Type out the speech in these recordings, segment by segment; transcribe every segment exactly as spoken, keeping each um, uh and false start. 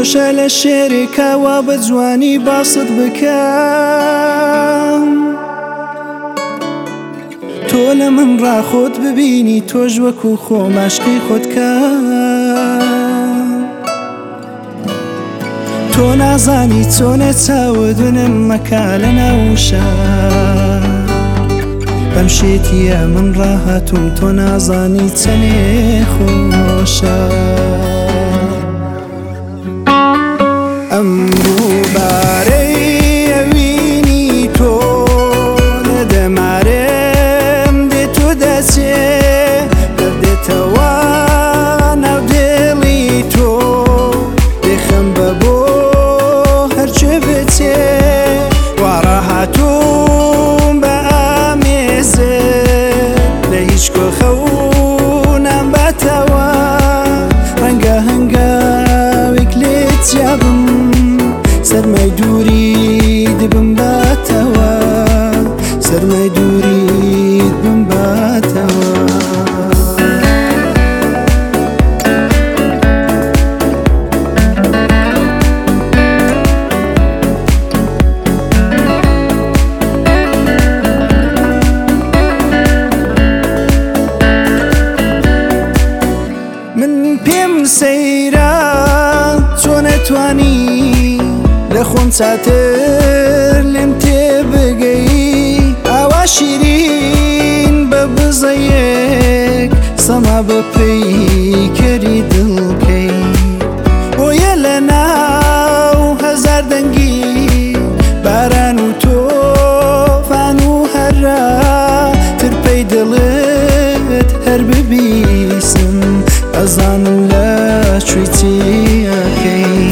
خۆشە لە شێرێکاوا بە جوانی باست بکەم تۆ لە من ڕاخۆت ببینی تۆش وەکو خۆم عاشقی خۆتکە تۆ نازانی چۆنە چاودنم مەکا لە ناوشە بەم شێتیە من ڕاهاتوم تۆ نازانی چەنێ خۆشە ئەم ڕووبارەی ئەوینی تۆ لە دەمارێم دێت و دەچێ دەردێتەوە ناو دێڵی تۆ دێخەم بە بۆ هەرچێ بچێ وا ڕاهاتوم بە ئامێزێ لە هیچ کۆخە و نامباتەوە ڕەنگە هەنگاوێک لێت جیابم سەرمای دووریت بم باتەوە سەرمای دووریت بم باتەوە من پێم سەیرە چۆ نەتوانی لە خۆم چاتر لێم تێبگەی ئاوا شیرین بە بزەیەک سەما بە پەیکەری دڵکەی بۆیە لە ناو هەزار دەنگی باران و تۆفان و هەرا ترپەی دڵت هەر ببیسم ئەزانم لە کوێی چیەکەی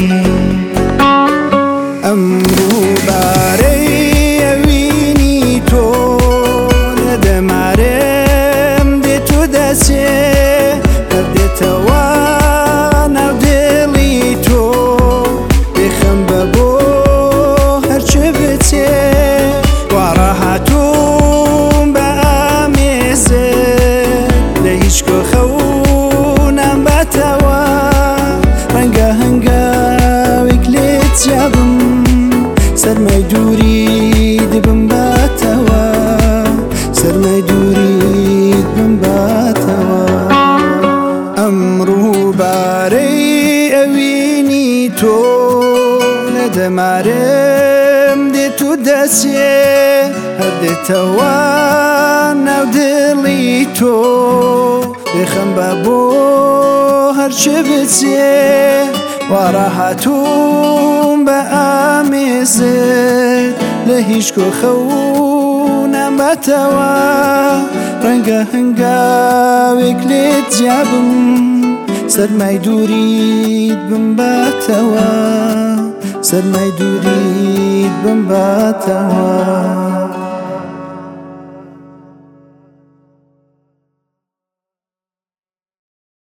ئەم ڕووبارەی ئەوینی تۆ لە دەمارێم دێت و دەچێ هەردێتەوە ناو دێڵی تۆ دێخەم بە بۆ هەرچێ بچێ وا ڕاهاتوم بە ئامێزێ لە هیچ کۆخە و نامباتەوە ڕەنگە هەنگاوێک لێت جیابم سەرمای دووریت بم باتەوە سەرمای دووریت بم باتەوە ئەم ڕووبارەی ئەوینی تۆ لە دەمارێم دێت و دەچێ هەردێتەوە ناو دڵی تۆ دێخەم بە بۆ هەرچێ بچێ وا ڕاهاتوم بە ئامێزێت لە هیچ کۆخە و نامباتەوە ڕەنگە هەنگاوێک لێت جیابم سەرمای دووریت بم باتەوە سەرمای دووریت بم باتەوە